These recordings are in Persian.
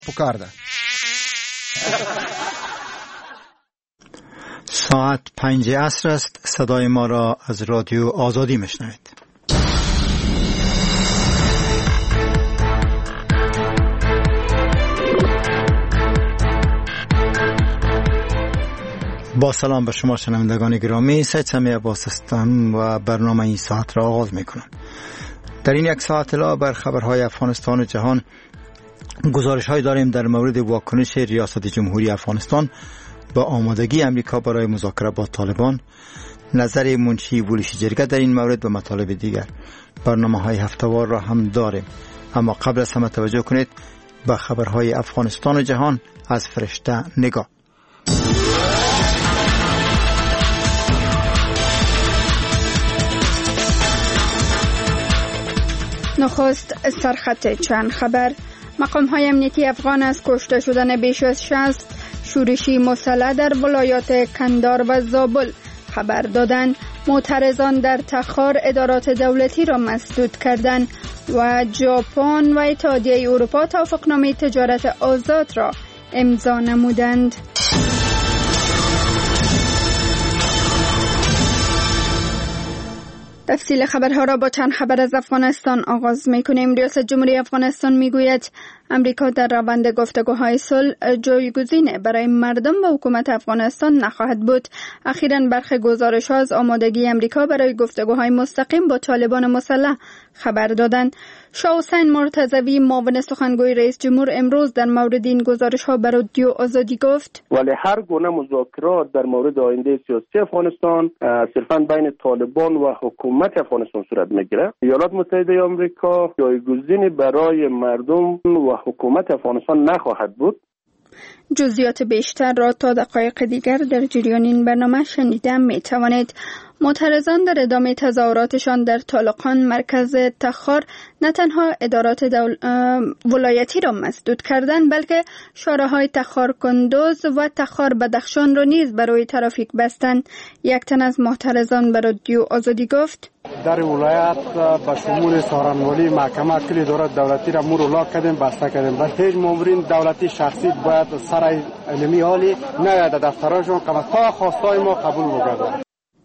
پکارده. ساعت 5 عصر است. صدای ما را از رادیو آزادی میشنوید. با سلام به شما شنوندگان گرامی، سید سمی عباس هستم و برنامه این ساعت را آغاز میکنم. در این یک ساعت اطلاع بر خبرهای افغانستان و جهان، گزارش های داریم در مورد واکنش ریاست جمهوری افغانستان با آمادگی امریکا برای مذاکره با طالبان، نظر منشی بولشی جرگه در این مورد و مطالب دیگر. برنامه های هفته‌وار را هم داریم، اما قبل از همه توجه کنید به خبرهای افغانستان و جهان از فرشته نگاه. نخست سرخط چند خبر. مقام‌های امنیتی افغان از کشته شدن بیش از 60 شورشی مسلح در ولایات کندهار و زابل خبر دادند. معترضان در تخار ادارات دولتی را مسدود کردند و ژاپن و اتحادیه اروپا توافقنامه تجارت آزاد را امضا نمودند. تفصیل خبرها را با چند خبر از افغانستان آغاز می‌کنیم. ریاست جمهوری افغانستان میگوید امریکا در روند گفتگوهای صلح جایگزین برای مردم و حکومت افغانستان نخواهد بود. اخیراً برخی گزارش‌ها از آمادگی امریکا برای گفتگوهای مستقیم با طالبان مسلح خبر دادند. شاه حسین مرتضوی معاون سخنگوی رئیس جمهور امروز در مورد این گزارش‌ها به رادیو آزادی گفت: ولی هر گونه مذاکرات در مورد آینده سیاسی افغانستان صرفاً بین طالبان و حکومت افغانستان صورت میگیره. ایالات متحده آمریکا جایگزینی برای مردم و حکومت افغانستان نخواهد بود. جزئیات بیشتر را تا دقایق دیگر در جریان این برنامه شنیده می‌توانید. معترضان در ادامه تظاهراتشان در طالقان مرکز تخار نه تنها ادارات ولایتی را مسدود کردند، بلکه شاره‌های تخار کندوز و تخار بدخشان را نیز برای ترافیک بستند. یک تن از معترضان به رادیو آزادی گفت: در ولایت به شمول سارنوالی محکمه کل ادارات دولتی را مور الاغ کردیم، بسته کردیم. و هیچ مامورین دولتی شخصی باید سر علمی حالی نیاید دفترشون تا خواستای ما قبول بگردند.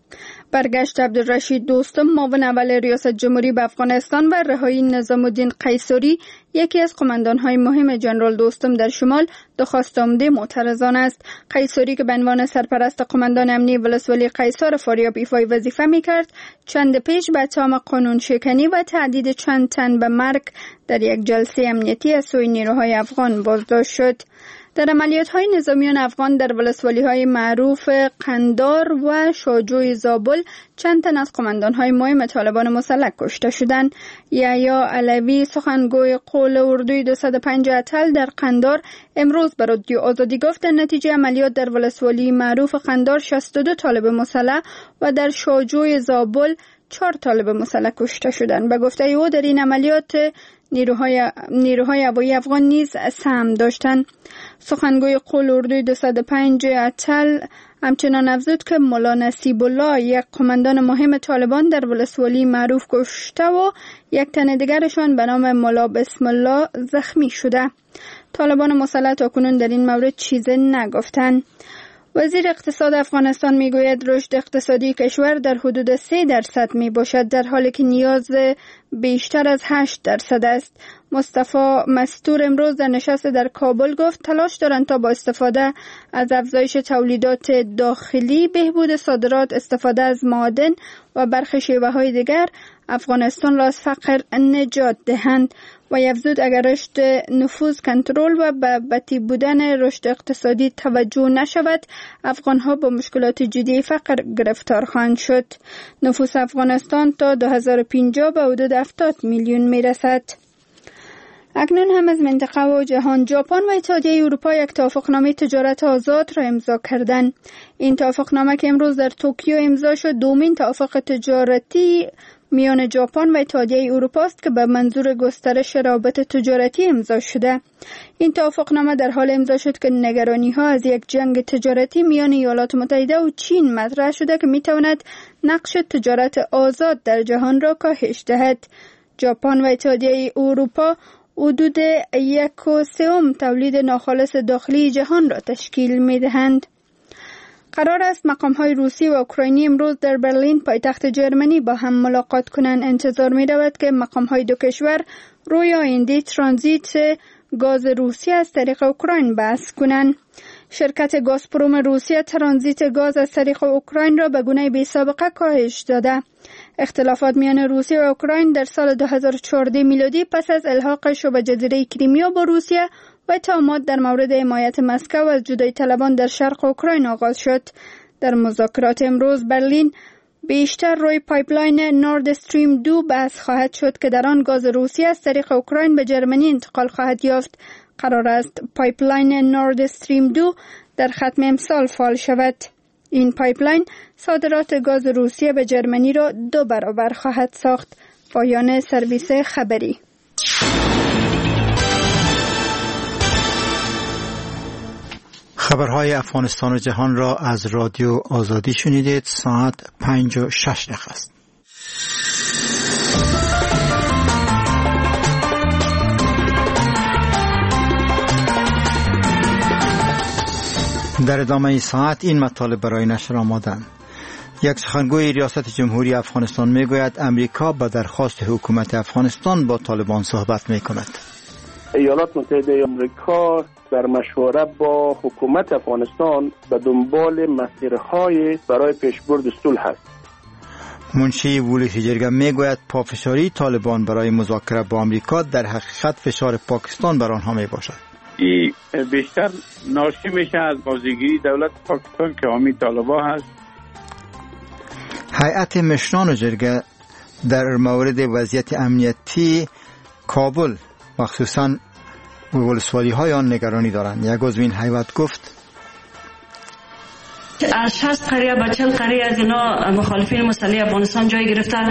برگشت عبدالرشید دوستم معاون اول ریاست جمهوری به افغانستان و رهایی نظام الدین قیصری، یکی از قماندان‌های مهم جنرال دوستم در شمال، درخواست آمده معترضان است. قیصری که به عنوان سرپرست قماندان امنی ولسوالی قیصر فاریاب ایفای وظیفه می‌کرد، چند پیش به اتهام قانون شکنی و تهدید چند تن به مرگ در یک جلسه امنیتی از سوی نیروهای افغان بازداشت شد. در عملیات‌های نظامیان افغان در ولسوالی‌های معروف قندار و شاجوی زابل چند تن از قماندان‌های مهم طالبان مسلح کشته شدند. یحیی علوی سخنگوی قول اردوی 205 اتل در قندار امروز به رادیو آزادی گفت در نتیجه عملیات در ولسوالی معروف قندار 62 طالب مسلح و در شاجوی زابل 4 طالب مسلح کشته شدند. به گفته او در این عملیات نیروهای هوایی افغان نیز سهم داشتند. سخنگوی قول اردوی 205 اتل همچنان افزود که ملا نصیب الله، یک قماندان مهم طالبان، در ولسوالی معروف کشته و یک تن دیگرشان به نام ملا بسم الله زخمی شده. طالبان مسلح تاکنون در این مورد چیزی نگفتند. وزیر اقتصاد افغانستان میگوید رشد اقتصادی کشور در حدود 3% می باشد، در حالی که نیاز بیشتر از 8% است. مصطفی مستور امروز در نشست در کابل گفت تلاش دارند تا با استفاده از افزایش تولیدات داخلی، بهبود صادرات، استفاده از معادن و برخی شیوه‌های دیگر افغانستان را از فقر نجات دهند. و افزود اگر رشد نفوذ کنترل و به بطیء بودن رشد اقتصادی توجه نشود، افغانها با مشکلات جدی فقر گرفتار خواهند شد. نفوس افغانستان تا 2050 به حدود 70 میلیون میرسد. اکنون هم از منطقه و جهان، ژاپن و اتحادیه اروپا یک توافقنامه تجارت آزاد را امضا کردند. این توافقنامه که امروز در توکیو امضا شد، دومین توافق تجارتی میان ژاپن و اتحادیه اروپا است که به منظور گسترش روابط تجارتی امضا شده. این توافقنامه در حال امضا شد که نگرانی‌ها از یک جنگ تجارتی میان ایالات متحده و چین مطرح شده که می‌تواند نقش تجارت آزاد در جهان را کاهش دهد. ژاپن و اتحادیه اروپا حدود 1/3 تولید ناخالص داخلی جهان را تشکیل می دهند. قرار است مقام‌های روسی و اوکراینی امروز در برلین پایتخت جرمنی با هم ملاقات کنند. انتظار می رود که مقام‌های دو کشور روی آینده ترانزیت گاز روسیه از طریق اوکراین بحث کنند. شرکت گازپروم روسیه ترانزیت گاز از طریق اوکراین را به گونه بی‌سابقه کاهش داده. اختلافات میان روسیه و اوکراین در سال 2014 میلادی پس از الحاق شبه جزیره کریمیا با روسیه و اتهامات در مورد حمایت مسکو از جدایی طلبان در شرق اوکراین آغاز شد. در مذاکرات امروز برلین بیشتر روی پایپلاین نورد استریم 2 بحث خواهد شد که در آن گاز روسیه از طریق اوکراین به جرمنی انتقال خواهد یافت. قرار است پایپلاین نورد استریم 2 در ختم امسال فعال شود. این پایپلاین صادرات گاز روسیه به جرمنی را 2 برابر خواهد ساخت. پایان سرویس خبری. خبرهای افغانستان و جهان را از رادیو آزادی شنیدید. ساعت 5:06 است. در ادامه ساعت این مطالب برای نشر آمادند. یک سخنگوی ریاست جمهوری افغانستان میگوید امریکا به درخواست حکومت افغانستان با طالبان صحبت میکند. ایالات متحده آمریکا در مشوره با حکومت افغانستان به دنبال مسیرهای برای پیشبرد صلح است. منشی ولایت جرگه میگوید پافشاری طالبان برای مذاکره با امریکا در حقیقت فشار پاکستان بر آنها میباشد. بیشتر ناشی میشه از بازیگیری دولت پاکستان که حامی طالبان هست. هیئت مشران جرگه در مورد وضعیت امنیتی کابل و خصوصا ولسوالی های آن نگرانی دارند. یک عضو این هیئت گفت از 60 قریه به 40 قریه از اینا مخالفین مسلح افغانستان جای گرفتن.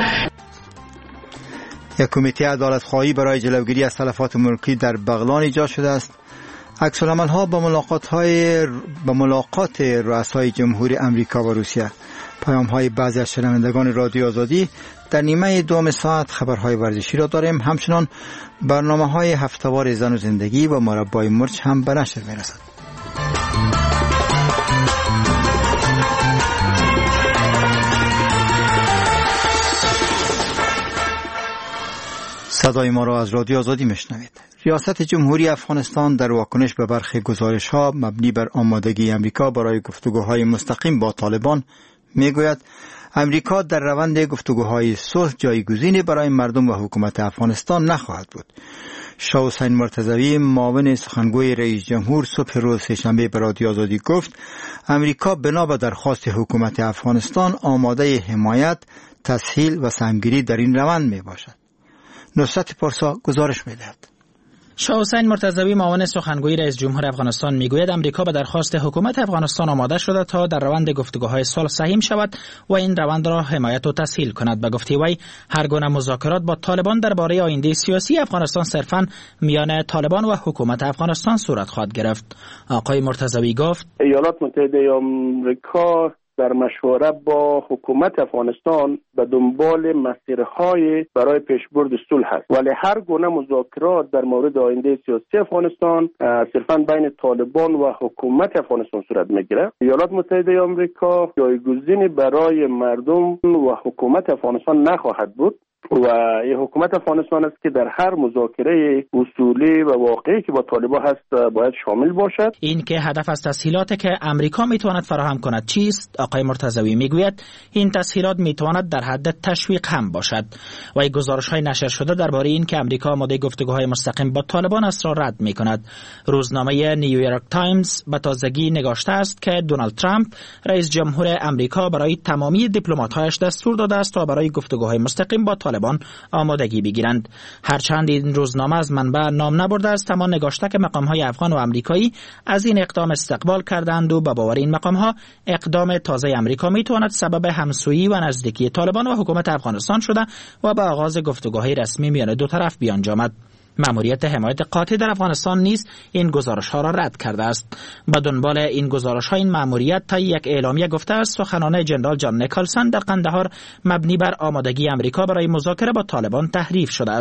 یک کمیته عدالت خواهی برای جلوگیری از تلفات ملکی در بغلان ایجاد شده است. عکس العمل ها با ملاقات رؤسای جمهوری امریکا و روسیه. پیام های بعضی از شنوندگان رادیو آزادی. در نیمه دوم ساعت خبرهای ورزشی را داریم. همچنان برنامه های هفتهوار زن و زندگی و مربای مرچ هم به نشر میرسد. صدای ما را از رادیو آزادی میشنوید. ریاست جمهوری افغانستان در واکنش به برخی گزارش‌ها مبنی بر آمادگی امریکا برای گفتگوهای مستقیم با طالبان میگوید امریکا در روند گفتگوهای صلح جایگزینی برای مردم و حکومت افغانستان نخواهد بود. شاه حسین مرتضوی معاون سخنگوی رئیس جمهور صبح روز سه‌شنبه به رادیو آزادی گفت امریکا بنا به درخواست حکومت افغانستان آماده حمایت، تسهیل و سهمگیری در این روند میباشد. نصرت پارسا گزارش میدهد. شاه حسین مرتضوی معاون سخنگوی رئیس جمهور افغانستان میگوید امریکا به درخواست حکومت افغانستان آماده شده تا در روند گفتگوهای صلح سهیم شود و این روند را حمایت و تسهیل کند. به گفته وی هر گونه مذاکرات با طالبان درباره آینده سیاسی افغانستان صرفاً میان طالبان و حکومت افغانستان صورت خواهد گرفت. آقای مرتضوی گفت ایالات متحده آمریکا در مشوره با حکومت افغانستان به دنبال مسیرهای برای پیشبرد صلح است، ولی هر گونه مذاکرات در مورد آینده سیاسی افغانستان صرفاً بین طالبان و حکومت افغانستان صورت میگیره. ایالات متحده آمریکا جایگزینی برای مردم و حکومت افغانستان نخواهد بود و این حکومت افغانستان است که در هر مذاکره اصولی و واقعی که با طالبان هست باید شامل باشد. این که هدف از تسهیلاتی که امریکا میتواند فراهم کند چیست؟ آقای مرتضوی میگوید این تسهیلات میتواند در حد تشویق هم باشد و این گزارش‌های نشر شده درباره این که امریکا آماده گفتگوهای مستقیم با طالبان است را رد میکند. روزنامه نیویورک تایمز به تازگی نگاشته است که دونالد ترامپ رئیس جمهور امریکا برای تمامی دیپلمات‌هایش دستور داده است تا برای گفتگوهای مستقیم با طالبان آمادگی بگیرند. هرچند این روزنامه از منبع نام نبرده است اما نگاشته که مقام‌های افغان و امریکایی از این اقدام استقبال کردند و به باور این مقام‌ها اقدام تازه امریکا میتواند سبب همسویی و نزدیکی طالبان و حکومت افغانستان شده و به آغاز گفتگوهای رسمی میان دو طرف بیانجامد. مأموریت حمایت قاطع در افغانستان نیز این گزارش‌ها را رد کرده است. به دنبال این گزارش‌ها این مأموریت تا یک اعلامیه گفته است سخنان جنرال جان نیکلسن در قندهار مبنی بر آمادگی امریکا برای مذاکره با طالبان تحریف شده است.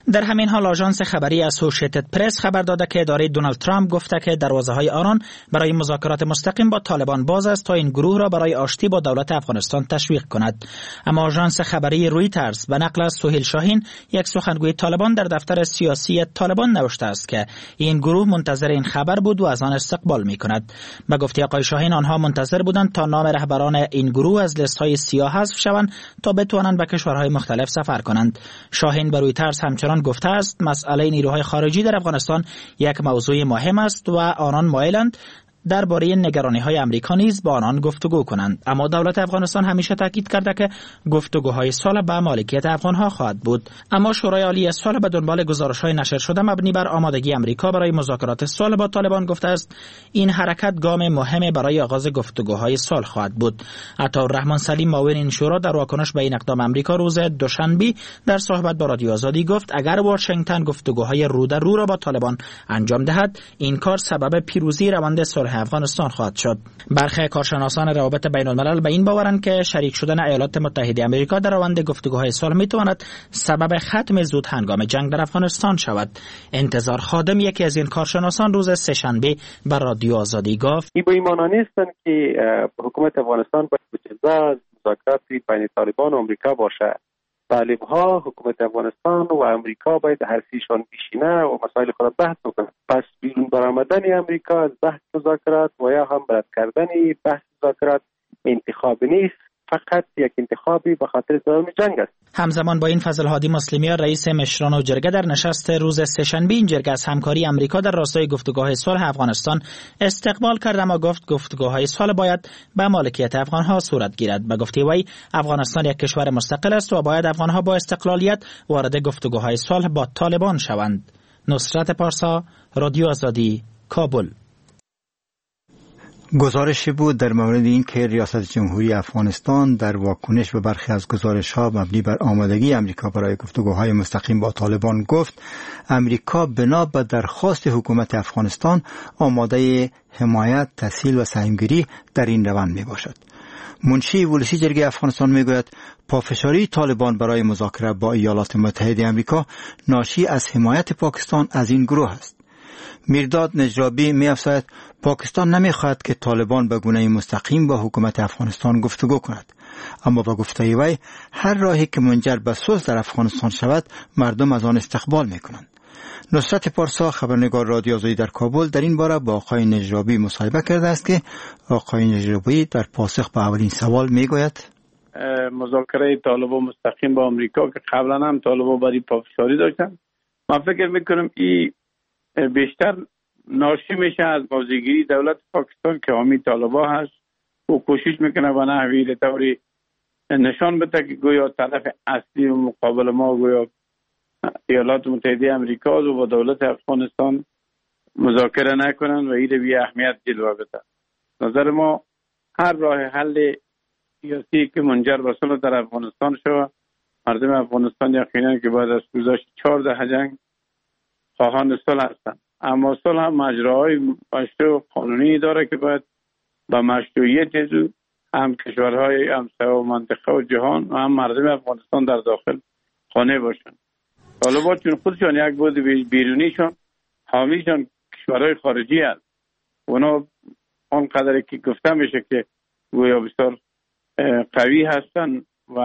در همین حال آژانس خبری اسوسییتد پرس خبر داده که اداره دونالد ترامپ گفته که دروازه‌های آران برای مذاکرات مستقیم با طالبان باز است تا این گروه را برای آشتی با دولت افغانستان تشویق کند. اما آژانس خبری رویترز به نقل از سهیل شاهین، یک سخنگوی طالبان، در دفتر سیاسی طالبان نوشته است که این گروه منتظر این خبر بود و از آن استقبال می‌کند. به گفته آقای شاهین، آنها منتظر بودند تا نام رهبران این گروه از لیست‌های سیاه حذف شوند تا بتوانند به کشورهای مختلف سفر کنند. شاهین به رویترز همچنان گفته است مسئله نیروهای خارجی در افغانستان یک موضوع مهم است و آنان مایلند درباره نگرانی‌های آمریکا نیز با آنان گفتگو کنند. اما دولت افغانستان همیشه تاکید کرده که گفتگوهای صلح به مالکیت افغان‌ها خواهد بود. اما شورای عالی صلح به دنبال گزارش‌های نشر شده مبنی بر آمادگی آمریکا برای مذاکرات صلح با طالبان گفته است این حرکت گام مهمی برای آغاز گفتگوهای صلح خواهد بود. عطاالرحمن سلیم، معاون این شورا، در واکنش به این اقدام آمریکا روز دوشنبه در صحبت با رادیو آزادی گفت اگر واشنگتن گفتگوهای رو در رو را با طالبان انجام دهد، این کار سبب پیروزی روند صلح افغانستان خواهد شد. برخی کارشناسان روابط بین الملل به این باورند که شریک شدن ایالات متحده آمریکا در روند گفتگوهای صلح میتواند سبب ختم زود هنگام جنگ در افغانستان شود. انتظار خادم، یکی از این کارشناسان، روز سه‌شنبه بر رادیو آزادی گفت این به این معنی نیستن که حکومت افغانستان باید مذاکرات بین طالبان و آمریکا باشه. طالب‌ها، حکومت افغانستان و امریکا باید هر سیشان بشینه و مسائل خود بحث کنه. پس بیرون برآمدن امریکا از بحث مذاکرات و یا هم رد کردن بحث مذاکرات انتخاب نیست، فقط یک انتخابی به خاطر ادامه جنگ است. همزمان با این فضل هادی مسلمیان، رئیس مشران و جرگه، در نشست روز سه‌شنبه این جرگه از همکاری امریکا در راستای گفتگوهای صلح افغانستان استقبال کرد، اما گفت گفتگوهای صلح باید به مالکیت افغانها صورت گیرد. به گفته وی افغانستان یک کشور مستقل است و باید افغانها با استقلالیت وارد گفتگوهای صلح با طالبان شوند. نصرت پارسا، رادیو آزادی، کابل. گزارشی بود در مورد این که ریاست جمهوری افغانستان در واکنش به برخی از گزارش‌ها مبنی بر آمادگی امریکا برای گفتگوهای مستقیم با طالبان گفت امریکا بنا به درخواست حکومت افغانستان آماده حمایت، تسهیل و سهمگیری در این روند میباشد. منشی ولسی جرگه افغانستان میگوید پافشاری طالبان برای مذاکره با ایالات متحده آمریکا ناشی از حمایت پاکستان از این گروه است. میرداد نجرابی می‌افزاید پاکستان نمی‌خواهد که طالبان به گونه مستقیم با حکومت افغانستان گفتگو کند، اما با گفته وی هر راهی که منجر به صلح در افغانستان شود مردم از آن استقبال می‌کنند. نصرت پارسا، خبرنگار رادیو آزادی در کابل، در این باره با آقای نجرابی مصاحبه کرده است که آقای نجرابی در پاسخ به اولین سوال میگوید مذاکره طالبان مستقیم با آمریکا که قبلا هم طالبان برای پافشاری داشتن، من فکر میکنم این بیشتر ناشی میشه از بازیگیری دولت پاکستان که حامی طالبان هست و کوشش میکنه به نحوی طوری نشان بده که گویا طرف اصلی و مقابل ما گویا ایالات متحده آمریکا و با دولت افغانستان مذاکره نکنن و این بی اهمیت جلوه بده. نظر ما هر راه حل سیاسی که منجر به صلح در افغانستان شود، مردم افغانستان یقینا که بعد از گذشت 14 جنگ خواهان صلح هستند، اما صلح هم مجراهای مشروع قانونی داره که باید با مشروعیت هم کشورهای همسایه و منطقه و جهان و هم مردم افغانستان در داخل خانه باشند. طالبان چون خودشان یک بود بیرونیشان حامیشان کشورهای خارجی هست، اونا آنقدر که گفته میشه که گویا بسیار قوی هستن و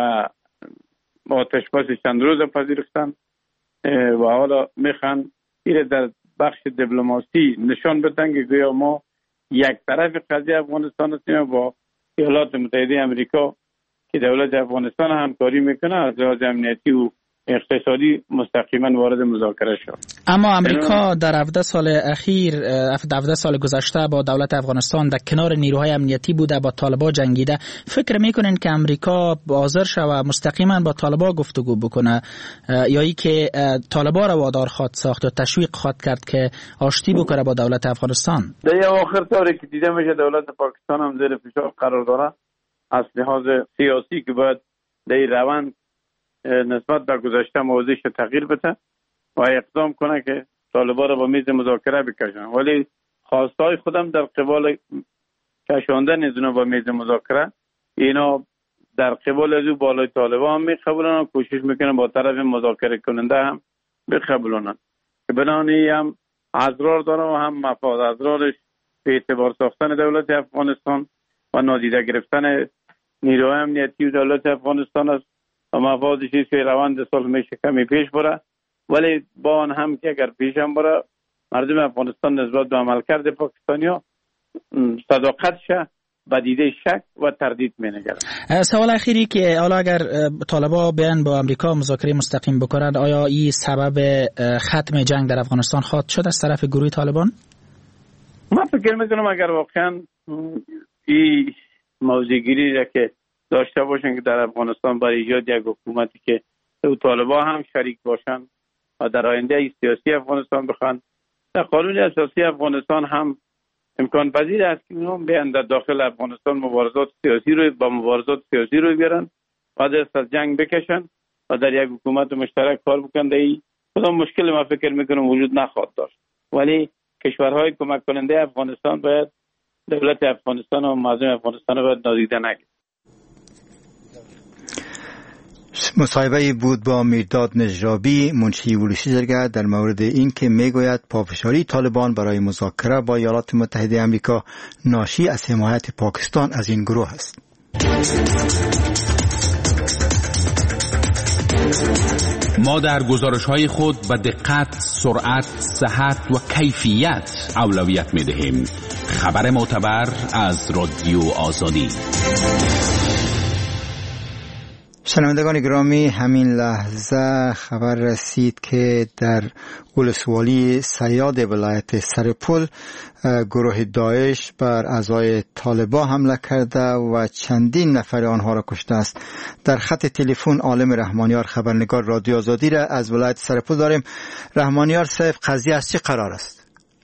آتش بس چند روز پذیرفتن و حالا میخوان این در بخش دیپلماسی نشان بدن که گویا ما یک طرف قضیه افغانستان هستیم با ایالات متحده آمریکا که دولت افغانستان همکاری میکنه از لحاظ امنیتی و اقتصادی مستقیما وارد مذاکره شد. اما امریکا در 17 سال اخیر 17 سال گذشته با دولت افغانستان در کنار نیروهای امنیتی بوده، با طالبان جنگیده. فکر میکنین که امریکا حاضر شود مستقیما با طالبان گفتگو بکنه یا ای که طالبان را وادار خواهد ساخت و تشویق خواهد کرد که آشتی بکنه با دولت افغانستان؟ در آخر طوری که دیده میشه دولت پاکستان هم زیر فشار قرار داره از لحاظ سیاسی که باید در روند نسبت به گذشته موضوعش تغییر بده و اقدام کنه که طالبان را با میز مذاکره بکشن، ولی خواستهای خودم در قبال کشاندن از اونا با میز مذاکره اینا در قبال از او بالای طالبان هم میقبولن و کوشش میکنن با طرف مذاکره کننده هم بقبولانند که بنانی هم اضرار داره و هم مفاد. اضرارش به اعتبار ساختن دولت افغانستان و نادیده گرفتن نیروهای امنیتی دولت افغانستان است و مفادش است که روند صلح میشه کمی پیش بره، ولی با آن هم که اگر پیش هم بره مردم افغانستان نسبت به عملکرد پاکستانیا صداقتش به دیده شک و تردید مینگرند. سوال اخیری که حالا اگر طالبان بیان با امریکا مذاکره مستقیم بکنند، آیا این سبب ختم جنگ در افغانستان خواهد شد از طرف گروه طالبان؟ من فکر میکنم اگر واقعا این موضوعگیری را که داشته باشن که در افغانستان برای ایجاد یک حکومتی که طالبان هم شریک باشن و در آینده سیاسی افغانستان بخوان، در قانون اساسی افغانستان هم امکان پذیر است که اونها بیان در داخل افغانستان مبارزات سیاسی رو بیارن و دست از جنگ بکشن و در یک حکومت مشترک کار بکنن. این کدام مشکل ما فکر میکنم وجود نخواهد داشت، ولی کشورهای کمک کننده افغانستان باید دولت افغانستان و مردم افغانستان رو باید نادیده نگیرند. مصاحبه بود با میرداد نجرابی، منشی ولوشی جرگه، در مورد این که میگوید پافشاری طالبان برای مذاکره با ایالات متحده آمریکا ناشی از حمایت پاکستان از این گروه است. ما در گزارش‌های خود به دقت، سرعت، صحت و کیفیت اولویت می‌دهیم. خبر معتبر از رادیو آزادی. شنوندگان گرامی، همین لحظه خبر رسید که در ولسوالی صیاد ولایت سرپل گروه داعش بر اعضای طالبان حمله کرده و چندین نفر آنها را کشته است. در خط تلفن عالم رحمانیار خبرنگار رادیو آزادی را از ولایت سرپل داریم. رحمانیار صاحب، قضیه از چه قرار است؟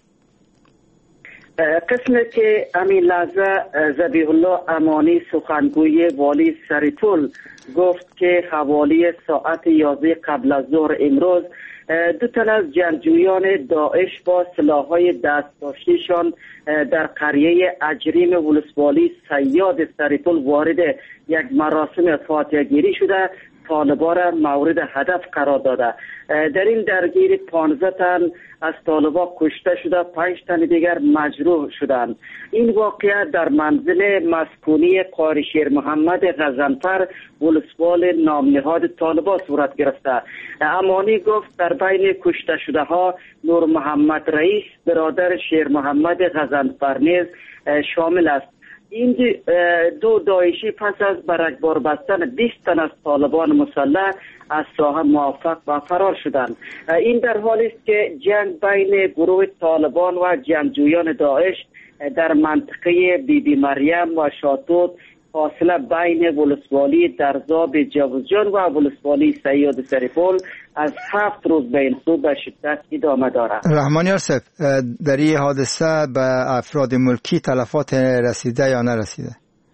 قسمت که همین لحظه ذبیح الله امانی سخنگوی والی سرپل گفت که حوالی ساعت 11 قبل از ظهر امروز دو تن از جنگجویان داعش با سلاح‌های دست‌داشته‌شان در قریه اجریم ولسوالی صیاد سرپل وارد یک مراسم فاتحه گیری شده طالبان را مورد هدف قرار داده. در این درگیری 15 تن از طالبان کشته شده، 5 تن دیگر مجروح شدند. این واقعه در منزل مسکونی قاری شیر محمد غزنفر ولسوال نامنهاد طالبان صورت گرفته. امانی گفت در بین کشته شده ها نور محمد رئیس برادر شیر محمد غزنفر نیز شامل است. این دو داعشی پس از برگبار بستن 20 تن از طالبان مسلح از ساحه موفق و فرار شدند. این در حالی است که جنگ بین گروه طالبان و جنگجویان داعش در منطقه بیبی مریم و شاتوت فاصله بین ولسوالی درزاب جوزجان و ولسوالی صیاد سرپل از 7 روز به این سو به شدت ادامه دارد. رحمانیار صاحب، در این حادثه به افراد ملکی تلفات رسیده یا نرسیده؟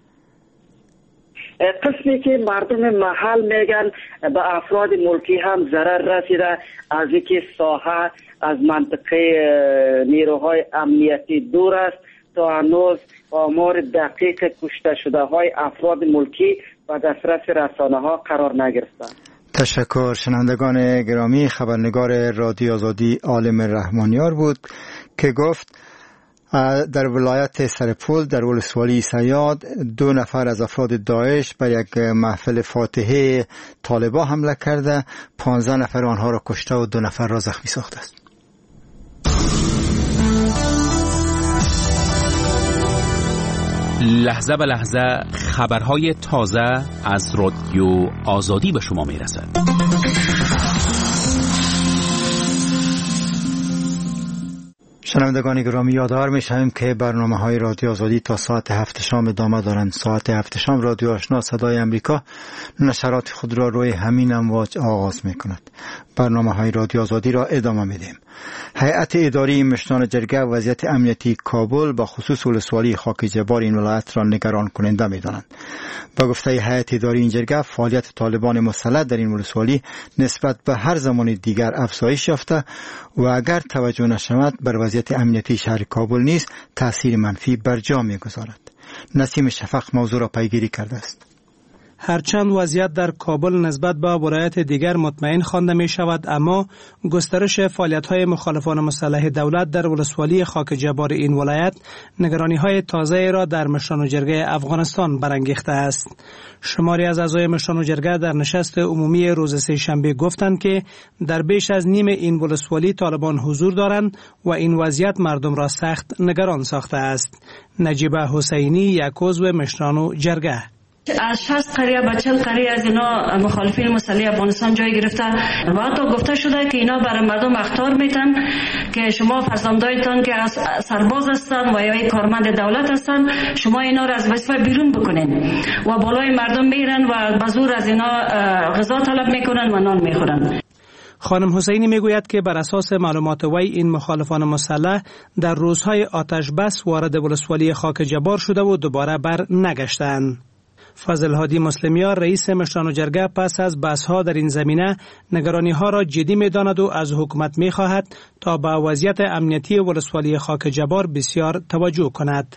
قسمی که مردم محل میگن به افراد ملکی هم ضرر رسیده، از اینکه ساحه از منطقه نیروهای امنیتی دور است. تا هنوز آمار دقیق کشته شده های افراد ملکی و دسترس رسانه ها قرار نگرفتند. تشکر. شنوندگان گرامی، خبرنگار رادیو آزادی عالم رحمانیار بود که گفت در ولایت سرپل در ولسوالی صیاد 2 نفر از افراد داعش بر یک محفل فاتحه طالبان حمله کرده، 15 نفر آنها را کشته و 2 نفر را زخمی ساخته است. لحظه به لحظه خبرهای تازه از رادیو آزادی به شما میرسد. شنوندگان گرامی، یادآور می‌شویم که برنامه‌های رادیو آزادی تا ساعت 7 شام ادامه دارند. ساعت 7 شام رادیو آشنا صدای امریکا نشرات خود را روی همین امواج آغاز می‌کند. برنامه‌های رادیو آزادی را ادامه می‌دهیم. هیئت اداری مشتان جرگه وضعیت امنیتی کابل با خصوص ولسوالی خاک جبار این ولایت را نگران کننده می‌دانند. با گفته هیئت اداری این جرگه، فعالیت طالبان مسلح در این ولسوالی نسبت به هر زمان دیگر افزایش یافته و اگر توجه نشود بر وضعیت امنیتی شهر کابل نیز تأثیر منفی بر جا می‌گذارد. نسیم شفق موضوع را پیگیری کرده است. هرچند وضعیت در کابل نسبت به ولایت دیگر مطمئن خوانده می شود، اما گسترش فعالیت‌های مخالفان مسلح دولت در ولسوالی خاک جبار این ولایت نگرانی‌های تازه را در مشران جرگه افغانستان برانگیخته است. شماری از اعضای مشران جرگه در نشست عمومی روز سه‌شنبه گفتند که در بیش از نیم این ولسوالی طالبان حضور دارند و این وضعیت مردم را سخت نگران ساخته است. نجیبه حسینی یک عضو مشران جرگه: از 60 قریه به 40 قریه از اینا مخالفین مسلح افغانستان جای گرفته و حتی گفته شده که اینا برای مردم اخطار میتن که شما فرزندایتان که سرباز هستن و یا کارمند دولت هستن، شما اینا را از وظیفه بیرون بکنین و بالای مردم میرن و به زور از اینا غذا طلب میکنن و نان میخورن. خانم حسینی میگوید که بر اساس معلومات وی این مخالفان مسلح در روزهای آتش بس وارد ولسوالی خاک جبار شده و دوباره بر نگشتند. فضل هادی مسلمیار رئیس مشران جرگه پس از بحث‌ها در این زمینه نگرانی‌ها را جدی می‌داند و از حکومت می‌خواهد تا به وضعیت امنیتی ولسوالی خاک جبار بسیار توجه کند.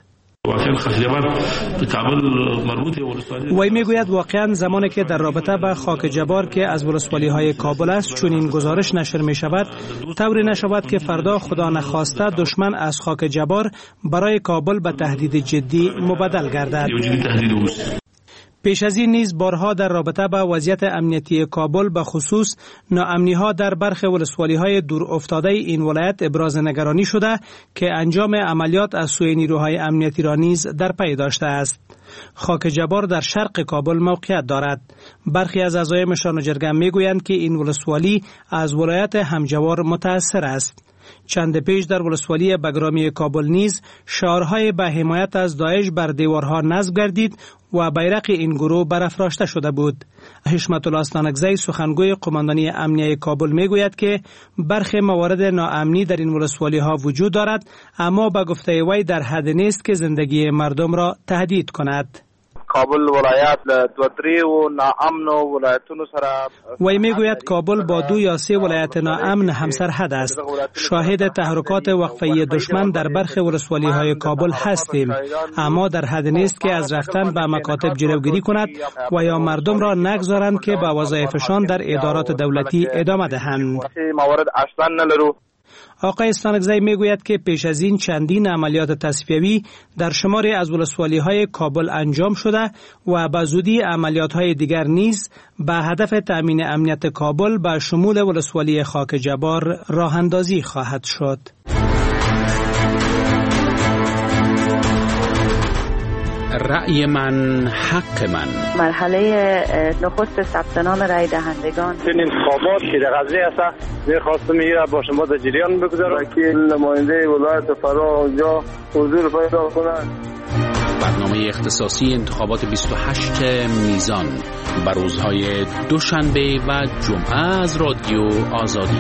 وی میگوید واقعا زمانی که در رابطه با خاک جبار که از ولسوالی‌های کابل است چون این گزارش نشر می شود، طوری نشود که فردا خدا نخواسته دشمن از خاک جبار برای کابل به تهدید جدی مبدل گردد. پیش از این نیز بارها در رابطه با وضعیت امنیتی کابل به خصوص ناامنی‌ها در برخی ولسوالی‌های دور افتاده این ولایت ابراز نگرانی شده که انجام عملیات از سوی نیروهای امنیتی را نیز در پی داشته است. خاک جبار در شرق کابل موقعیت دارد. برخی از اعضای مشران جرگه میگویند که این ولسوالی از ولایت همجوار متأثر است. چند پیش در ولسوالی بگرامی کابل نیز شعارهای به حمایت از داعش بر دیوارها نصب گردید و بیرق این گروه برافراشته شده بود. حشمت الله استانکزی سخنگوی قماندانی امنیه کابل میگوید که برخی موارد ناامنی در این ولسوالی ها وجود دارد، اما به گفته وی در حد نیست که زندگی مردم را تهدید کند. کابل ولایت دوتری و ناامن و ولایتونو سره وی میگوید کابل با 2 یا 3 ولایت ناامن همسرحد است. شاهد تحرکات وقفه‌ای دشمن در برخی ولسوالی‌های کابل هستیم، اما در حد نیست که از رفتن به مکاتب جلوگیری کند و یا مردم را نگذارند که به وظایفشان در ادارات دولتی ادامه دهند. موارد اصلا نلرو. آقای استانکزی میگوید که پیش از این چندین عملیات تصفیوی در شماری از ولسوالی‌های کابل انجام شده و به زودی عملیات‌های دیگر نیز به هدف تأمین امنیت کابل به شمول ولسوالی خاک جبار راه اندازی خواهد شد. رأی من حق من. مرحله نخست ثبت نام رای دهندگان این انتخابات که در قضیه است می‌خواستم میره با شما در جریان بگذارم که نماینده ولایت فرا اونجا حضور پیدا کنند. برنامه اختصاصی انتخابات 28 میزان بر روزهای دوشنبه و جمعه از رادیو آزادی.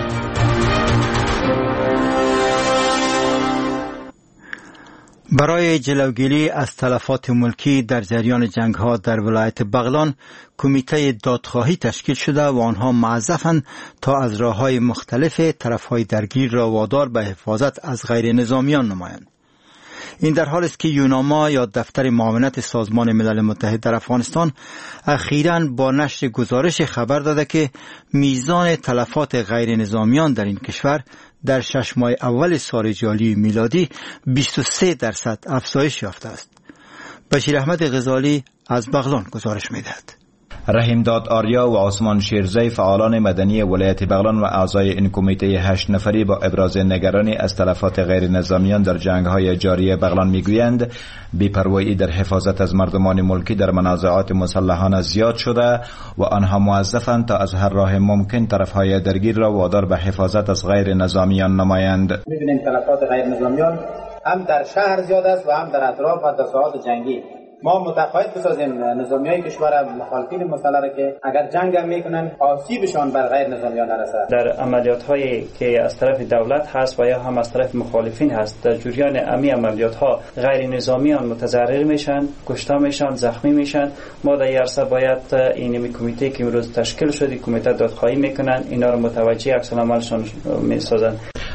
برای جلوگیری از تلفات ملکی در جریان جنگ‌ها در ولایت بغلان کمیته دادخواهی تشکیل شده و آنها موظفند تا از راه‌های مختلف طرف‌های درگیر را وادار به حفاظت از غیر نظامیان نمایند. این در حالی است که یوناما یا دفتر معاونت سازمان ملل متحد در افغانستان اخیراً با نشر گزارش خبر داده که میزان تلفات غیر نظامیان در این کشور در 6 ماه اول سال جاری میلادی 23% افزایش یافته است. بشیر احمد غزالی از بغلان گزارش می‌دهد. رحیمداد آریا و عثمان شیرزی فعالان مدنی ولایت بغلان و اعضای این کمیته 8 نفری با ابراز نگرانی از تلفات غیر نظامیان در جنگ‌های جاری بغلان میگویند بی‌پروایی در حفاظت از مردمان ملکی در منازعات مسلحانه زیاد شده و آنها موظفند تا از هر راه ممکن طرف‌های درگیر را وادار به حفاظت از غیر نظامیان نمایند. می‌بینیم تلفات غیر نظامیان هم در شهر زیاد است و هم در اطراف و دفاعات جنگی. ما متقاعد بسازیم نظامیای کشور مخالفین مسلح را که اگر جنگ هم میکنن آسیبشان بر غیر نظامیان نرسد. در عملیات هایی که از طرف دولت هست و یا هم از طرف مخالفین هست در جریان امی عملیات ها غیر نظامیان متضرر میشن، کشته میشن، زخمی میشن. ما در عرصه باید این کمیته که امروز تشکیل شده کمیته دادخواهی میکنن اینا رو متوجه عکس العملشان میسازن.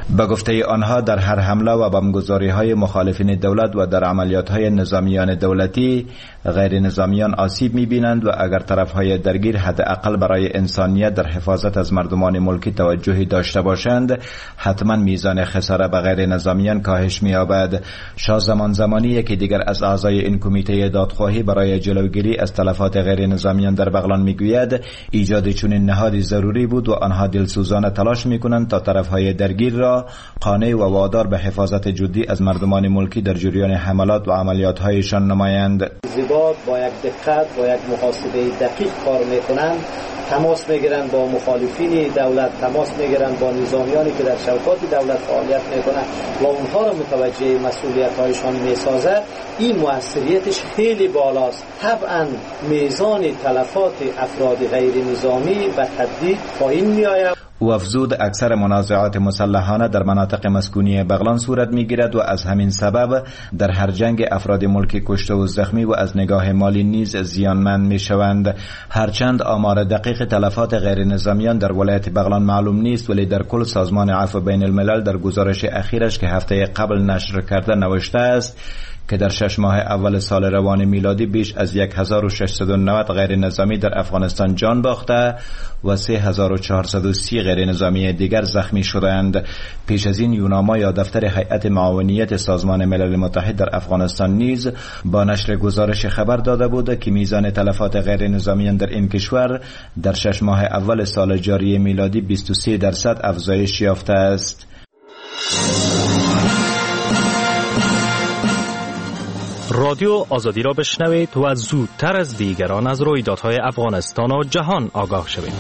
به گفته آنها در هر حمله و بمبگذاری‌های مخالفین دولت و در عملیات‌های نظامیان دولتی غیر نظامیان آسیب می‌بینند و اگر طرف‌های درگیر حداقل برای انسانیت در حفاظت از مردمان ملکی توجهی داشته باشند حتما میزان خساره به غیر نظامیان کاهش می‌یابد. شاه زمانی یکی دیگر از اعضای این کمیته دادخواهی برای جلوگیری از تلفات غیر نظامیان در بغلان میگوید ایجاد چنین نهادی ضروری بود و آنها دلسوزانه تلاش می‌کنند تا طرف‌های درگیر را قانع و وادار به حفاظت جدی از مردمان ملکی در جریان حملات و عملیات‌هایشان نمایند. زیبا با یک دقت با یک محاسبه دقیق کار میکنند، تماس میگیرند با مخالفین دولت، تماس میگیرند با نظامیانی که در شبکات دولت فعالیت میکنند و اونها را متوجه مسئولیت‌هایشان میسازه. این موثریتش خیلی بالاست. طبعا میزان تلفات افراد غیر نظامی به تدریج پایین میآید. و افزود اکثر منازعات مسلحانه در مناطق مسکونی بغلان صورت میگیرد و از همین سبب در هر جنگ افراد ملکی کشته و زخمی و از نگاه مالی نیز زیانمند میشوند. هرچند آمار دقیق تلفات غیر نظامیان در ولایت بغلان معلوم نیست، ولی در کل سازمان عفو بین الملل در گزارش اخیرش که هفته قبل نشر کرده نوشته است که در 6 ماه اول سال روان میلادی بیش از 1690 غیر نظامی در افغانستان جان باخته و 3430 غیر نظامی دیگر زخمی شدند. پیش از این یوناما یا دفتر هیئت معاونیت سازمان ملل متحد در افغانستان نیز با نشر گزارش خبر داده بود که میزان تلفات غیر نظامیان در این کشور در 6 ماه اول سال جاری میلادی 23% افزایش یافته است. رادیو آزادی را بشنوید و زودتر از دیگران از رویدادهای افغانستان و جهان آگاه شوید.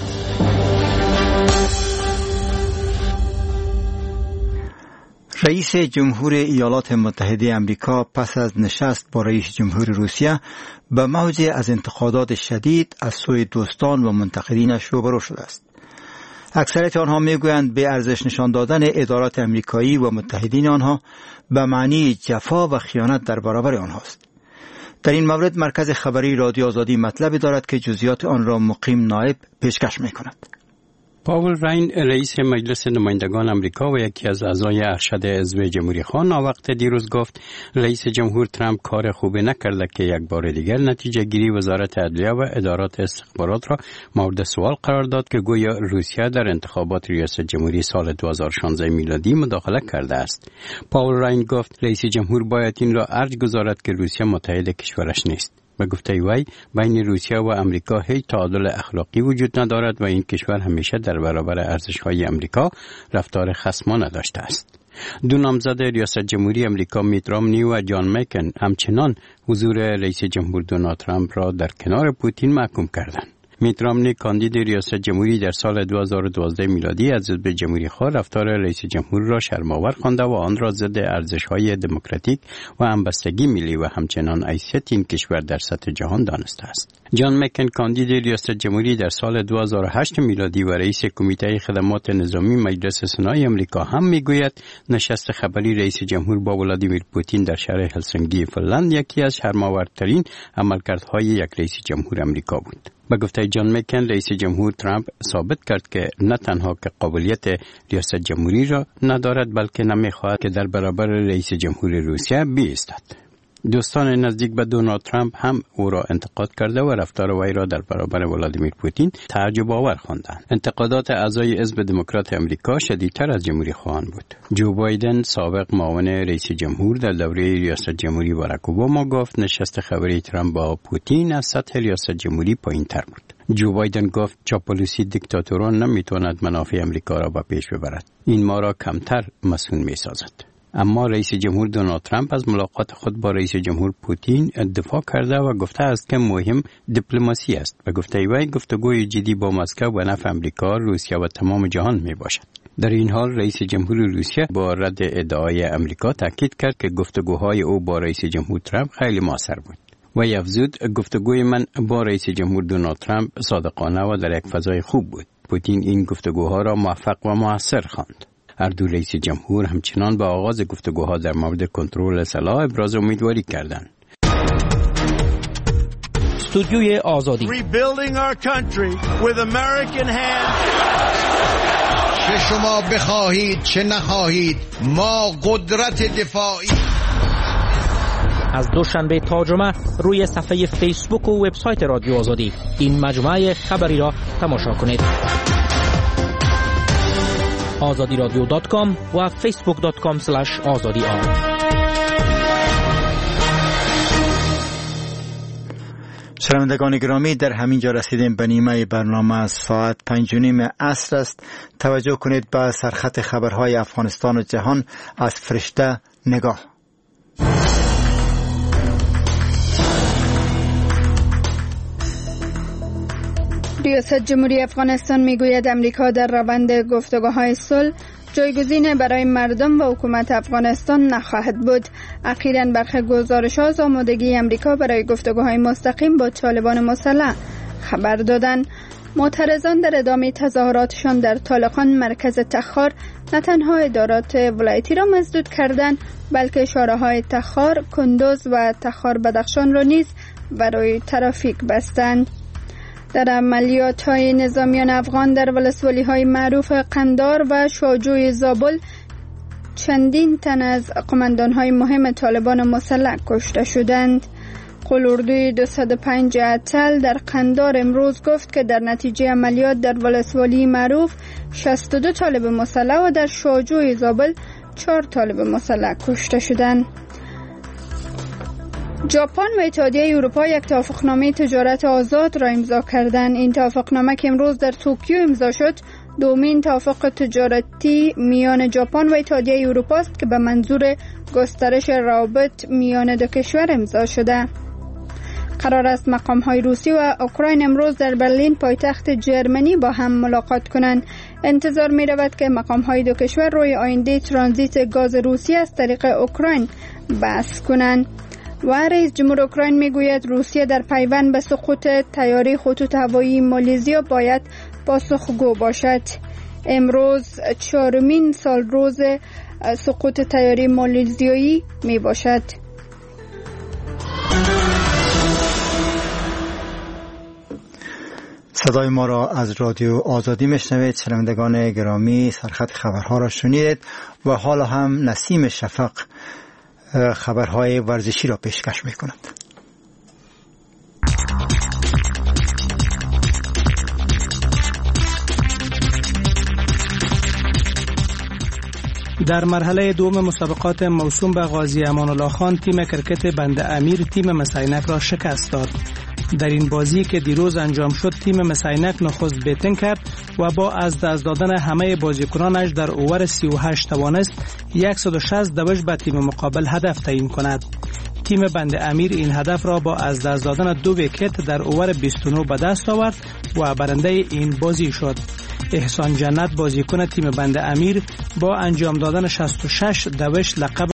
رئیس جمهور ایالات متحده آمریکا پس از نشست با رئیس جمهور روسیه به موج از انتقادات شدید از سوی دوستان و منتقدینش روبرو شده است. اکثریت آنها میگویند به ارزش نشان دادن ادارات امریکایی و متحدین آنها به معنی جفا و خیانت در برابر آنهاست. در این مورد مرکز خبری رادیو آزادی مطلبی دارد که جزئیات آن را مقیم نایب پیشکش می‌کند. پاول راین رئیس مجلس نمایندگان آمریکا و یکی از اعضای ارشد حزب جمهوری خواه وقت دیروز گفت رئیس جمهور ترامپ کار خوبی نکرده که یک بار دیگر نتیجه گیری وزارت عدلیه و ادارات استخبارات را مورد سوال قرار داد که گویا روسیه در انتخابات ریاست جمهوری سال 2016 میلادی مداخله کرده است. پاول راین گفت رئیس جمهور باید این را ارج گذارد که روسیه متحد کشورش نیست. به گفته وی بین روسیه و امریکا هیچ تعادل اخلاقی وجود ندارد و این کشور همیشه در برابر ارزش‌های امریکا رفتار خصمانه داشته است. دو نامزد ریاست جمهوری امریکا میت رامنی و جان مکن همچنان حضور رئیس جمهور دونالد ترامپ را در کنار پوتین محکوم کردند. میت رامنی کاندید ریاست جمهوری در سال 2012 میلادی از حزب جمهوری خواه رفتار رئیس جمهور را شرم‌آور خوانده و آن را ضد ارزش‌های دموکراتیک و همبستگی ملی و همچنان حیثیت این کشور در سطح جهان دانسته است. جان مکن کاندید ریاست جمهوری در سال 2008 میلادی و رئیس کمیته خدمات نظامی مجلس سنای آمریکا هم میگوید نشست خبری رئیس جمهور با ولادیمیر پوتین در شهر هلسینکی فنلاند یکی از شرم‌آورترین عملکردهای یک رئیس جمهور آمریکا بود. به گفته جان مکن رئیس جمهور ترامپ ثابت کرد که نه تنها که قابلیت ریاست جمهوری را ندارد بلکه نمیخواهد که در برابر رئیس جمهور روسیه بایستد. دوستان نزدیک به دونالد ترامپ هم او را انتقاد کرده و رفتار وی را در برابر ولادیمیر پوتین تعجب آور خواندند. انتقادات اعضای حزب دموکرات آمریکا شدیدتر از جمهوری خواهان بود. جو بایدن سابق معاون رئیس جمهور در دوره ریاست جمهوری باراک اوباما گفت نشست خبری ترامپ با پوتین از سطح ریاست جمهوری پایین‌تر بود. جو بایدن گفت چاپلوسی دیکتاتوران نمیتواند منافع آمریکا را به پیش ببرد. این ما را کمتر مسئول میسازد. اما رئیس جمهور دونالد ترامپ از ملاقات خود با رئیس جمهور پوتین دفاع کرده و گفته است که مهم دیپلماسی است و گفته وی گفتگوی جدی با مسکو به نفع آمریکا، روسیه و تمام جهان می باشد. در این حال رئیس جمهور روسیه با رد ادعای آمریکا تاکید کرد که گفتگوهای او با رئیس جمهور ترامپ خیلی موثر بود. و افزود گفتگوی من با رئیس جمهور دونالد ترامپ صادقانه و در یک فضای خوب بود. پوتین این گفتگوها را موفق و موثر خواند. هر دو رئیس جمهور همچنان با آغاز گفتگوها در مورد کنترل سلاح ابراز امیدواری کردند. استودیوی آزادی چه شما بخواهید چه نخواهید ما قدرت دفاعی. از دوشنبه تا جمعه روی صفحه فیسبوک و وبسایت رادیو آزادی این مجموعه خبری را تماشا کنید. azadiradyo.com و facebook.com/azadi. شنوندگان گرامی، در همین جا رسیدیم به نیمه برنامه. از ساعت 5:30 عصر است. توجه کنید به سرخط خبرهای افغانستان و جهان از فرشته نگاه. ریاست جمهوری افغانستان میگوید امریکا در روند گفتگوهای صلح جایگزین برای مردم و حکومت افغانستان نخواهد بود. اخیراً برخی گزارش‌ها از آمادگی امریکا برای گفتگوهای مستقیم با طالبان مسلح خبر دادند. معترضان در ادامه تظاهراتشان در طالقان مرکز تخار نه تنها ادارات ولایتی را مسدود کردند، بلکه شاره‌های تخار، کندوز و تخار بدخشان را نیز برای ترافیک بستند. در عملیات‌های نظامیان افغان در ولسوالی‌های معروف قندار و شاجوی زابل چندین تن از قماندان‌های مهم طالبان مسلح کشته شدند. قلوردوی 205 اتل در قندار امروز گفت که در نتیجه عملیات در ولسوالی معروف 62 طالب مسلح و در شاجوی زابل 4 طالب مسلح کشته شدند. ژاپن و اتحادیه اروپا یک توافقنامه تجارت آزاد را امضا کردند. این توافقنامه که امروز در توکیو امضا شد دومین توافق تجارتی میان ژاپن و اتحادیه اروپا است که به منظور گسترش روابط میان دو کشور امضا شده. قرار است مقام‌های روسی و اوکراین امروز در برلین پایتخت جرمنی با هم ملاقات کنند. انتظار می رود که مقام‌های دو کشور روی آینده ترانزیت گاز روسی از طریق اوکراین بحث کنند. و رئیس جمهور اوکراین میگوید روسیه در پیوند به سقوط طیاره خطوط هوایی مالزیا باید پاسخگو باشد. امروز 4مین سال روز سقوط طیاره مالزیایی می باشد. صدای ما را از رادیو آزادی میشنوید. شنوندگان گرامی، سرخط خبرها را شنیدید و حالا هم نسیم شفق خبرهای ورزشی را پیشکش می‌کند. در مرحله دوم مسابقات موسوم به قاضی امان الله خان تیم کرکت بند امیر تیم مسینک را شکست داد. در این بازی که دیروز انجام شد تیم مسینک نخست بیتن کرد و با از دست دادن همه بازیکنانش در اوور 38 توانست 160 دوش به تیم مقابل هدف تعیین کند. تیم بند امیر این هدف را با از دست دادن 2 ویکت در اوور 29 به دست آورد و برنده این بازی شد. احسان جنت بازیکن تیم بند امیر با انجام دادن 66 دوش لقب